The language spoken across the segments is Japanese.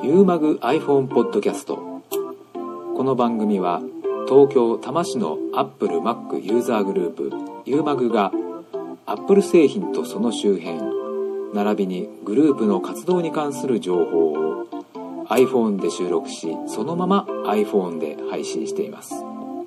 ユーマグ iPhone ポッドキャスト。この番組は東京多摩市のアップル Mac ユーザーグループユーマグがアップル製品とその周辺並びにグループの活動に関する情報を iPhone で収録し、そのまま iPhone で配信しています。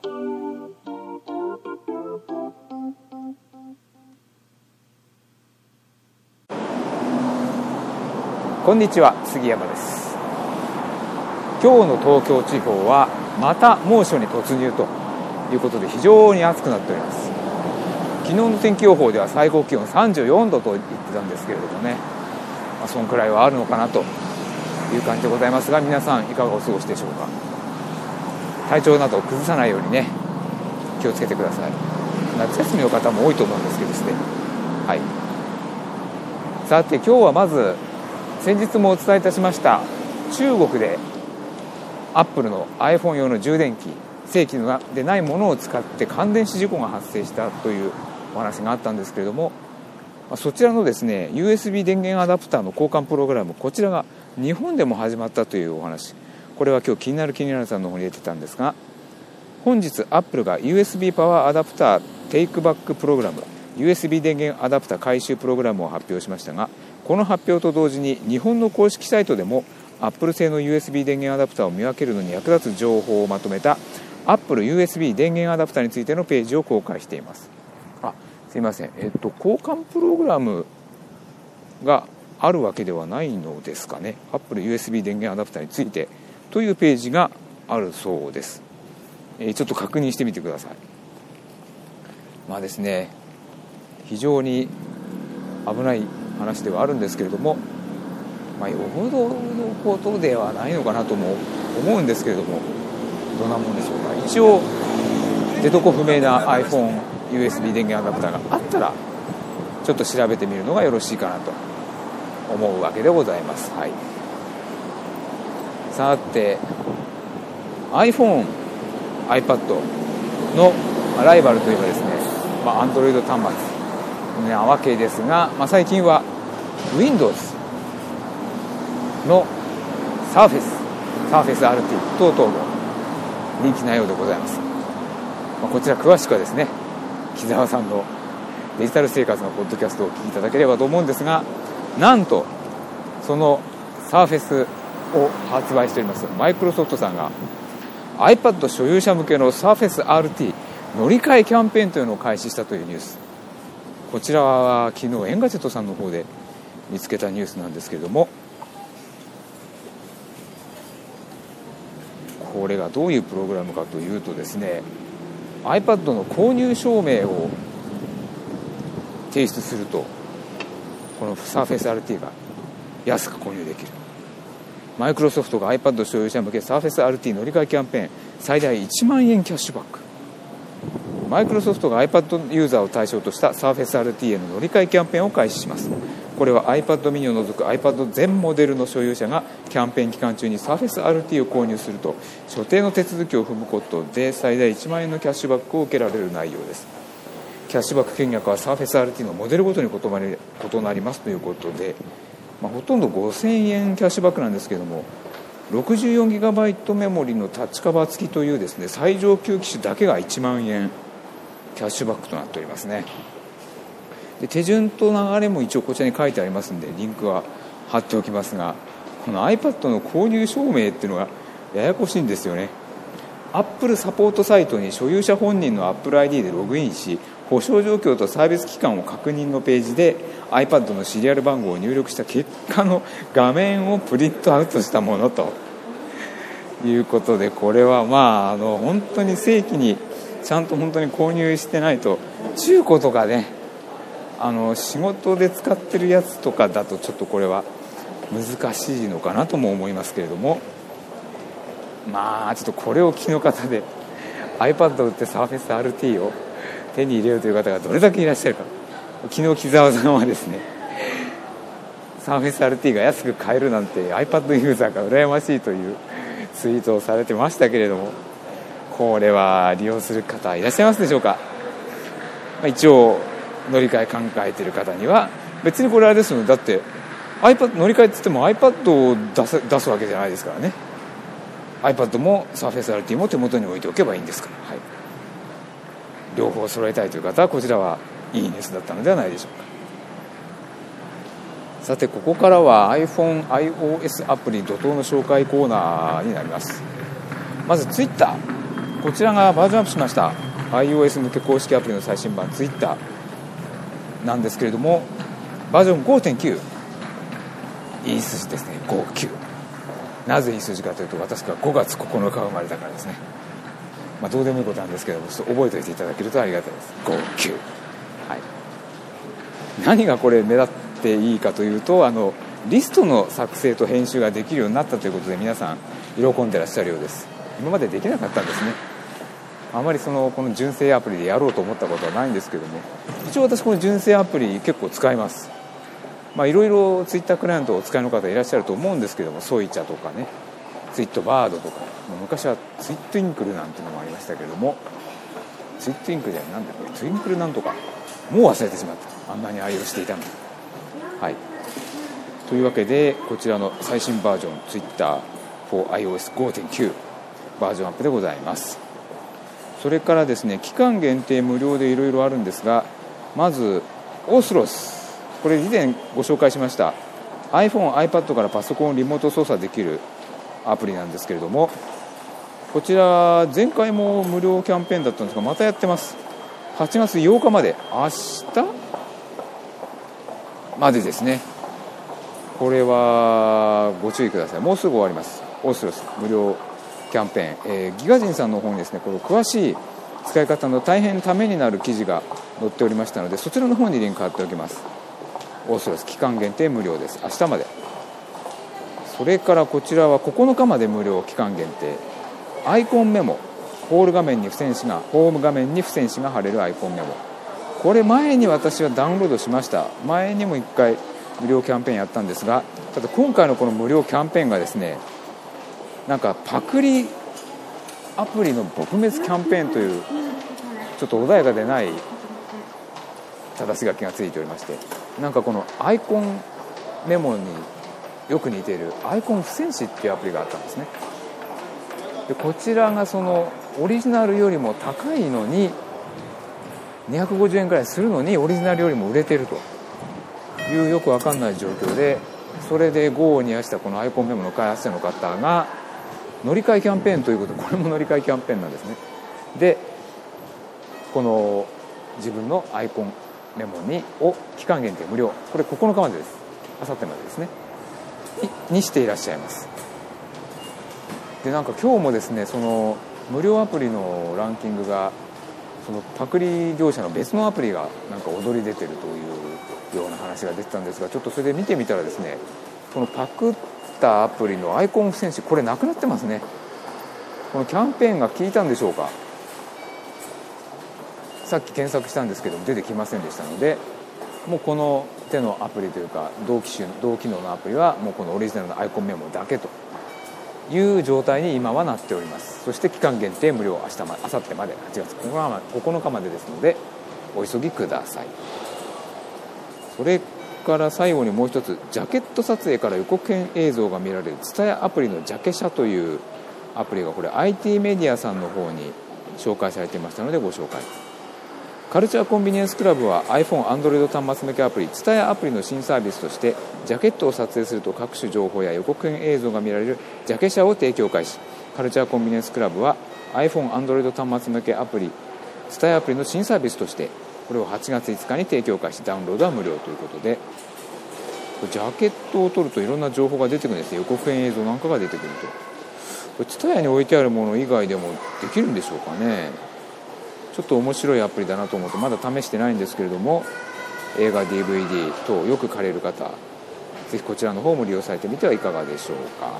こんにちは、杉山です。今日の東京地方はまた猛暑に突入ということで非常に暑くなっております。昨日の天気予報では最高気温34度と言ってたんですけれどもね、そんくらいはあるのかなという感じでございますが、皆さんいかがお過ごしでしょうか。体調などを崩さないようにね、気をつけてください。夏休みの方も多いと思うんですけどですね。はい。さて今日はまず先日もお伝えいたしました中国でアップルの iPhone 用の充電器正規でないものを使って感電死事故が発生したというお話があったんですけれども、そちらのですね USB 電源アダプターの交換プログラム、こちらが日本でも始まったというお話、これは今日気になるさんの方に入れてたんですが、本日アップルが USB パワーアダプターテイクバックプログラム USB 電源アダプター回収プログラムを発表しましたが、この発表と同時に日本の公式サイトでも Apple 製の USB 電源アダプターを見分けるのに役立つ情報をまとめた Apple USB 電源アダプターについてのページを公開しています。すいません、交換プログラムがあるわけではないのですかね。 Apple USB 電源アダプターについてというページがあるそうです。ちょっと確認してみてください。ですね、非常に危ない話ではあるんですけれども、よほどのことではないのかなとも思うんですけれども、どんなもんでしょうか。一応出どこ不明な iPhone USB 電源アダプターがあったらちょっと調べてみるのがよろしいかなと思うわけでございます。はい。さて iPhone、iPad のライバルといえばですね、Android 端末なわけですが、最近は Windows の Surface RT 等々も人気なようでございます。こちら詳しくはですね、木澤さんのデジタル生活のポッドキャストをお聞きいただければと思うんですが、なんとその Surface を発売しておりますマイクロソフトさんが iPad 所有者向けの Surface RT 乗り換えキャンペーンというのを開始したというニュース、こちらは昨日エンガジェットさんの方で見つけたニュースなんですけれども、これがどういうプログラムかというとですね、 iPad の購入証明を提出するとこの Surface RT が安く購入できる。マイクロソフトが iPad 所有者向け Surface RT 乗り換えキャンペーン最大1万円キャッシュバック。マイクロソフトが iPad ユーザーを対象とした Surface RT への乗り換えキャンペーンを開始します。これは iPad mini を除く iPad 全モデルの所有者がキャンペーン期間中に Surface RT を購入すると所定の手続きを踏むことで最大1万円のキャッシュバックを受けられる内容です。キャッシュバック金額は Surface RT のモデルごとに異なりますということで、ほとんど5000円キャッシュバックなんですけれども、64GB メモリのタッチカバー付きというですね最上級機種だけが1万円キャッシュバックとなっておりますね。で手順と流れも一応こちらに書いてありますのでリンクは貼っておきますが、この iPad の購入証明っていうのがややこしいんですよね。 Apple サポートサイトに所有者本人の Apple ID でログインし、保証状況とサービス期間を確認のページで iPad のシリアル番号を入力した結果の画面をプリントアウトしたものということで、これは本当に正規にちゃんと本当に購入してないと、中古とかね仕事で使ってるやつとかだとちょっとこれは難しいのかなとも思いますけれども、ちょっとこれを機の方で iPad を売って Surface RT を手に入れるという方がどれだけいらっしゃるか。昨日木澤さんはですね Surface RT が安く買えるなんて iPad ユーザーが羨ましいというツイートをされてましたけれども、これは利用する方いらっしゃいますでしょうか。一応乗り換え考えている方には別にこれあれですよね、だって iPad 乗り換えって言っても iPad を出すわけじゃないですからね。 iPad も Surface RT も手元に置いておけばいいんですから、はい、両方揃えたいという方はこちらはいいニュースだったのではないでしょうか。さてここからは iPhone、iOS アプリ怒涛の紹介コーナーになります。まず Twitter、 こちらがバージョンアップしました iOS 向け公式アプリの最新版 Twitter なんですけれども、バージョン 5.9、 いい数字ですね。59、なぜいい数字かというと、私が5月9日生まれたからですね。どうでもいいことなんですけども、ちょっと覚えておいていただけるとありがたいです。59、はい、何がこれ目立っていいかというと、リストの作成と編集ができるようになったということで、皆さん喜んでらっしゃるようです。今までできなかったんですね。あまりこの純正アプリでやろうと思ったことはないんですけども、一応私この純正アプリ結構使います。いろいろツイッタークライアントをお使いの方いらっしゃると思うんですけども、ソイチャとかね、ツイットバードとか、昔はツイットインクルなんていうのもありましたけれども、ツイットインクルじゃなんだっけ、ツインクルなんとか、もう忘れてしまった。あんなに愛用していたのに。はい、というわけでこちらの最新バージョン Twitter for iOS 5.9 バージョンアップでございます。それからですね、期間限定無料でいろいろあるんですが、まずオースロス、これ以前ご紹介しました iPhone、iPad からパソコンをリモート操作できるアプリなんですけれども、こちら前回も無料キャンペーンだったんですが、またやってます。8月8日まで、明日までですね。これはご注意ください。もうすぐ終わります。オースロス無料キャンペーン、ギガ人さんの方にですね、この詳しい使い方の大変ためになる記事が載っておりましたので、そちらの方にリンク貼っておきます。オースロス期間限定無料です。明日まで。それからこちらは9日まで無料期間限定、アイコンメモ、ホーム画面に付箋紙が貼れるアイコンメモ、これ前に私はダウンロードしました。前にも1回無料キャンペーンやったんですが、ただ今回のこの無料キャンペーンがですね、なんかパクリアプリの撲滅キャンペーンというちょっと穏やかでない正し書きがついておりまして、なんかこのアイコンメモによく似ているアイコン付箋紙っていうアプリがあったんですね。でこちらがそのオリジナルよりも高いのに250円くらいするのに、オリジナルよりも売れてるというよくわかんない状況で、それで業を煮やしたこのアイコンメモの開発者の方が乗り換えキャンペーンということで、これも乗り換えキャンペーンなんですね。でこの自分のアイコンメモを期間限定無料、これ9日までです。あさってまでですねにしていらっしゃいます。でなんか今日もですね、その無料アプリのランキングがそのパクリ業者の別のアプリがなんか躍り出てるというような話が出てたんですが、ちょっとそれで見てみたらですね、このパクったアプリのアイコン付箋紙、これなくなってますね。このキャンペーンが効いたんでしょうか。さっき検索したんですけど出てきませんでしたので、もうこの手のアプリというか同機能のアプリはもうこのオリジナルのアイコンメモだけという状態に今はなっております。そして期間限定無料、明後日まで8月9日までですのでお急ぎください。それから最後にもう一つ、ジャケット撮影から予告編映像が見られる TSUTAYA アプリのジャケ写というアプリが、これ IT メディアさんの方に紹介されていましたのでご紹介。カルチャーコンビニエンスクラブは iPhone、Android 端末向けアプリ TSUTAYA アプリの新サービスとして、ジャケットを撮影すると各種情報や予告編映像が見られるジャケ写を提供開始。カルチャーコンビニエンスクラブは iPhone、Android 端末向けアプリ TSUTAYA アプリの新サービスとしてこれを8月5日に提供開始。ダウンロードは無料ということで、ジャケットを撮るといろんな情報が出てくるんですね。予告編映像なんかが出てくると、これ TSUTAYA に置いてあるもの以外でもできるんでしょうかね。ちょっと面白いアプリだなと思ってまだ試してないんですけれども、映画 DVD 等よく借りる方、ぜひこちらの方も利用されてみてはいかがでしょうか。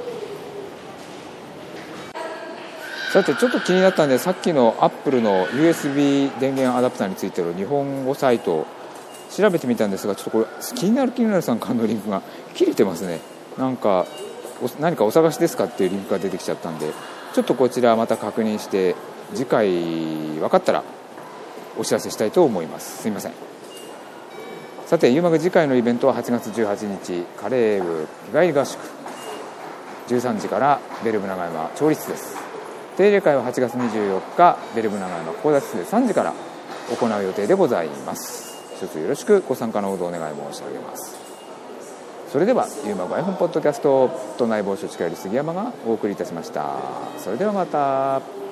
さてちょっと気になったんで、さっきの Apple の USB 電源アダプターについての日本語サイトを調べてみたんですが、ちょっとこれ気になるさんからのリンクが切れてますね。何かお探しですかっていうリンクが出てきちゃったんで、ちょっとこちらまた確認して次回分かったらお知らせしたいと思います。すいません。 さて、ユーマグ次回のイベントは8月18日カレー部日帰り合宿、13時からベルブ長山調理室です。定例会は8月24日ベルブ長山講座室で3時から行う予定でございます。一つよろしくご参加のほどお願い申し上げます。それではユーマグ iPhone ポッドキャスト都内某所近寄り杉山がお送りいたしました。それではまた。